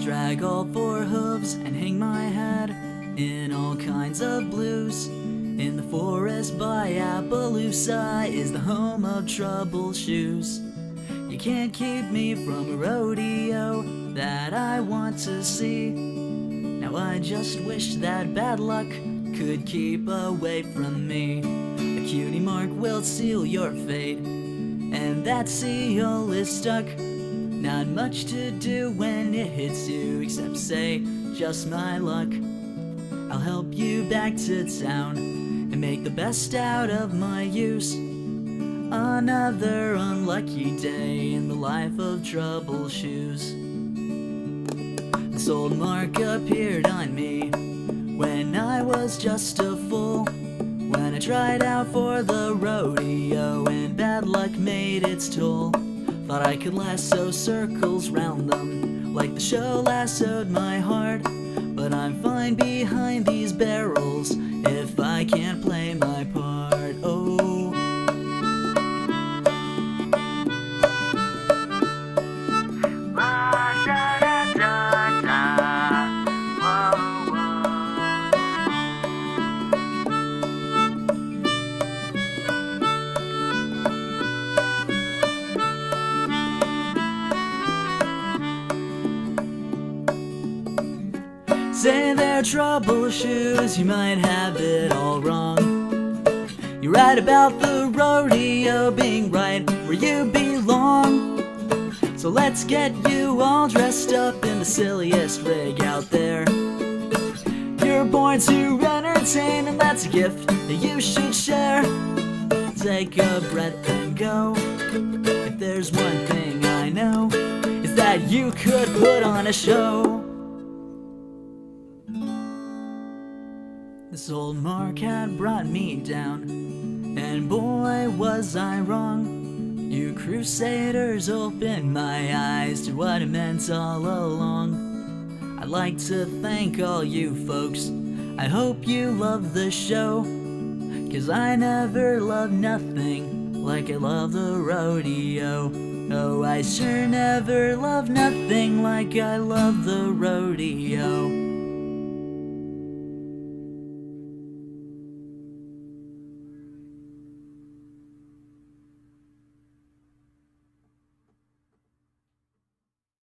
drag all four hooves and hang my head in all kinds of blues. In the forest by Appaloosa is the home of trouble shoes. You can't keep me from a rodeo that I want to see. Now I just wish that bad luck could keep away from me. A cutie mark will seal your fate, and that seal is stuck. Not much to do when it hits you, except say, just my luck. I'll help you back to town and make the best out of my use. Another unlucky day in the life of trouble shoes. This old mark appeared on me when I was just a fool, when I tried out for the rodeo and bad luck made its toll. Thought I could lasso circles round them like the show lassoed my heart, but I'm fine behind these barrels if I can't play my part. Oh, say they're trouble shoes, you might have it all wrong. You're right about the rodeo being right where you belong. So let's get you all dressed up in the silliest rig out there. You're born to entertain, and that's a gift that you should share. Take a breath and go. If there's one thing I know, it's that you could put on a show. This old mark had brought me down, and boy was I wrong. You crusaders opened my eyes to what it meant all along. I'd like to thank all you folks. I hope you love the show, 'cause I never loved nothing like I love the rodeo. Oh, I sure never loved nothing like I love the rodeo.